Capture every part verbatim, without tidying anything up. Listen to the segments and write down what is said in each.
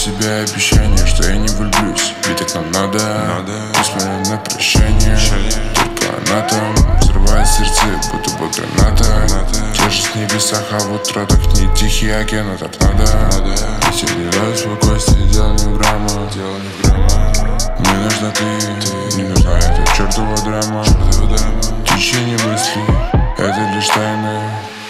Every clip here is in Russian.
себе обещание, что я не влюблюсь, ведь так нам надо, надо. Несмотря на прощание, только она там взрывает сердце, будто бы граната. Держит в небесах, а в утро так не тихий океан, а так надо, надо. И тебе не дают спокойствие, дело не в грамма, дело не в грамма. Мне нужна ты, ты, не нужна эта чертова драма, течение мыслей, это лишь тайна.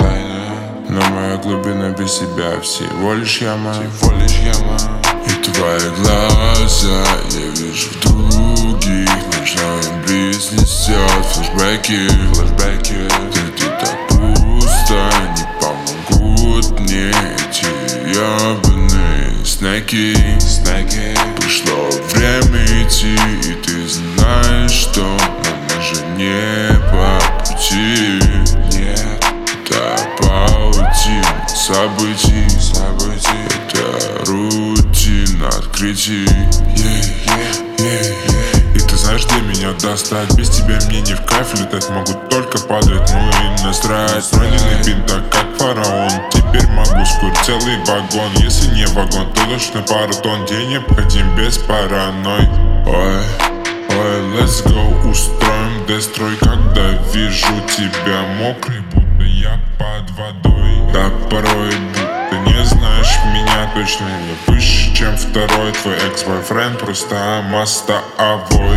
Но моя глубина без себя всего лишь яма, всего лишь яма. И твои глаза я вижу в других, ночной бриз несет флешбеки, флешбеки. Ты, ты так пусто, не помогут мне эти ебаные снеки, снеки. Пришло время идти, и ты знаешь, что нам мы же не по пути. Нет, да паутина событий, событий. Это рутина открытий, yeah, yeah, yeah, yeah. И ты знаешь, где меня достать? Без тебя мне не в кайф, летать могу только падать, ну и насрать. Пройденный бинт, так как фараон, теперь могу скурить целый вагон. Если не вагон, то точно пару тонн. День необходим без паранойи. Ой, ой, let's go, устроим дестрой, когда вижу тебя мокрый, будто я под водой. Да порой будто не знаешь меня точно, я выше, чем второй. Твой экс-бойфренд просто мостовой.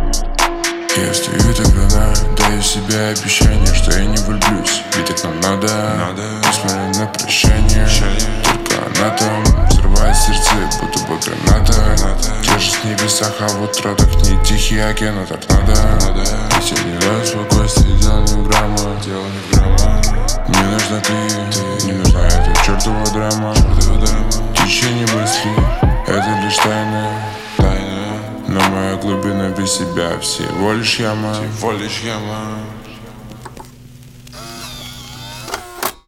Я стою так рано, даю себе обещание, что я не влюблюсь, ведь так нам надо, надо. Несмотря на прощание, только она там взрывает сердце, будто бы граната. Держит в небесах, а в утро так не тихий океан, а так надо, надо. И тебе не дают спокойствие, дело не в грамма, дело не в грамма. Мне нужна ты, ты, не нужна эта чертова драма, течение мыслей, это лишь тайна, тайна. Но моя глубина без себя всего лишь яма, всего лишь яма.